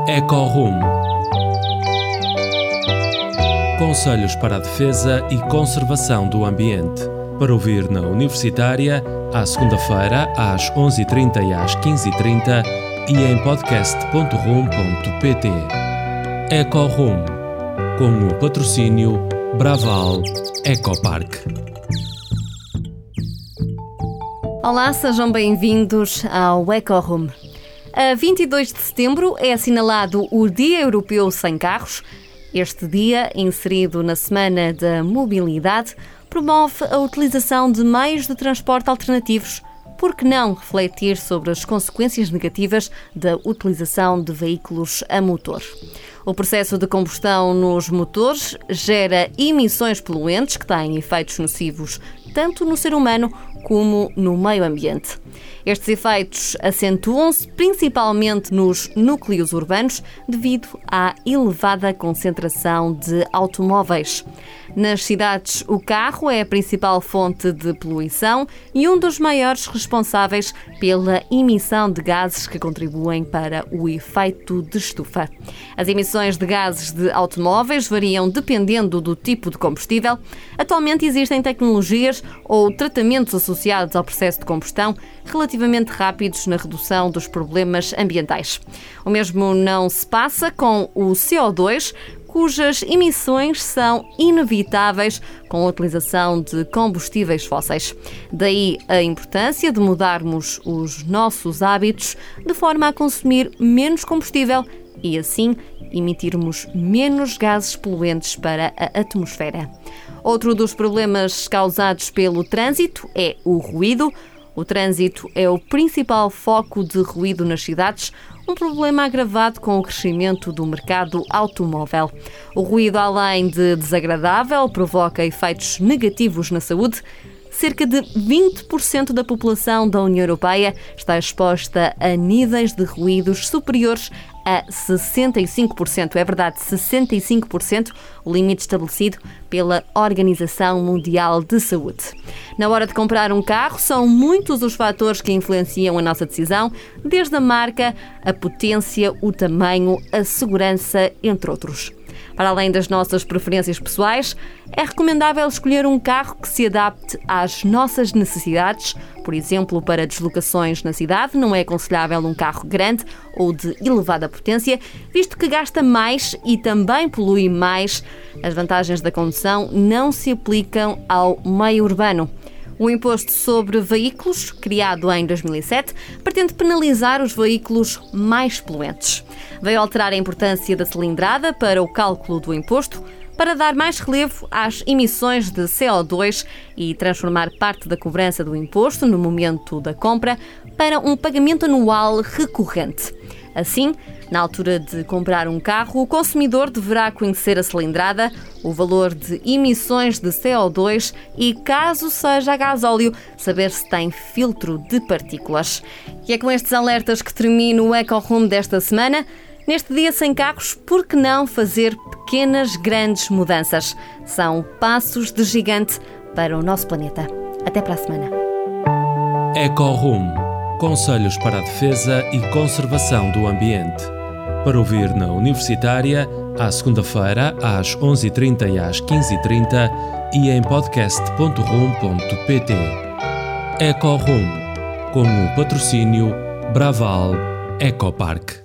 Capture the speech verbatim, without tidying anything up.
Ecorum. Conselhos para a defesa e conservação do ambiente. Para ouvir na Universitária, à segunda-feira, às onze e trinta e às quinze e trinta e em podcast ponto rum ponto pt. Ecorum, com o patrocínio Braval Ecopark. Olá, sejam bem-vindos ao Ecorum. A vinte e dois de setembro é assinalado o Dia Europeu Sem Carros. Este dia, inserido na Semana da Mobilidade, promove a utilização de meios de transporte alternativos. Por que não refletir sobre as consequências negativas da utilização de veículos a motor? O processo de combustão nos motores gera emissões poluentes que têm efeitos nocivos tanto no ser humano como no meio ambiente. Estes efeitos acentuam-se principalmente nos núcleos urbanos devido à elevada concentração de automóveis. Nas cidades, o carro é a principal fonte de poluição e um dos maiores responsáveis pela emissão de gases que contribuem para o efeito de estufa. As emissões de gases de automóveis variam dependendo do tipo de combustível. Atualmente existem tecnologias ou tratamentos associados ao processo de combustão relativamente rápidos na redução dos problemas ambientais. O mesmo não se passa com o C O dois, cujas emissões são inevitáveis com a utilização de combustíveis fósseis. Daí a importância de mudarmos os nossos hábitos de forma a consumir menos combustível e, assim, emitirmos menos gases poluentes para a atmosfera. Outro dos problemas causados pelo trânsito é o ruído. O trânsito é o principal foco de ruído nas cidades, um problema agravado com o crescimento do mercado automóvel. O ruído, além de desagradável, provoca efeitos negativos na saúde. Cerca de vinte por cento da população da União Europeia está exposta a níveis de ruídos superiores a sessenta e cinco por cento. É verdade, sessenta e cinco por cento, o limite estabelecido pela Organização Mundial de Saúde. Na hora de comprar um carro, são muitos os fatores que influenciam a nossa decisão, desde a marca, a potência, o tamanho, a segurança, entre outros. Para além das nossas preferências pessoais, é recomendável escolher um carro que se adapte às nossas necessidades. Por exemplo, para deslocações na cidade, não é aconselhável um carro grande ou de elevada potência, visto que gasta mais e também polui mais. As vantagens da condução não se aplicam ao meio urbano. O imposto sobre veículos, criado em dois mil e sete, pretende penalizar os veículos mais poluentes. Veio alterar a importância da cilindrada para o cálculo do imposto, para dar mais relevo às emissões de C O dois e transformar parte da cobrança do imposto no momento da compra para um pagamento anual recorrente. Assim, na altura de comprar um carro, o consumidor deverá conhecer a cilindrada, o valor de emissões de C O dois e, caso seja a gasóleo, saber se tem filtro de partículas. E é com estes alertas que termino o Ecorum desta semana. Neste dia sem carros, por que não fazer pequenas, grandes mudanças? São passos de gigante para o nosso planeta. Até para a semana. Ecorum. Conselhos para a defesa e conservação do ambiente. Para ouvir na Universitária, à segunda-feira, às onze e trinta e às quinze e trinta e em podcast ponto rum ponto pt. Ecorum, com o patrocínio Braval Ecopark.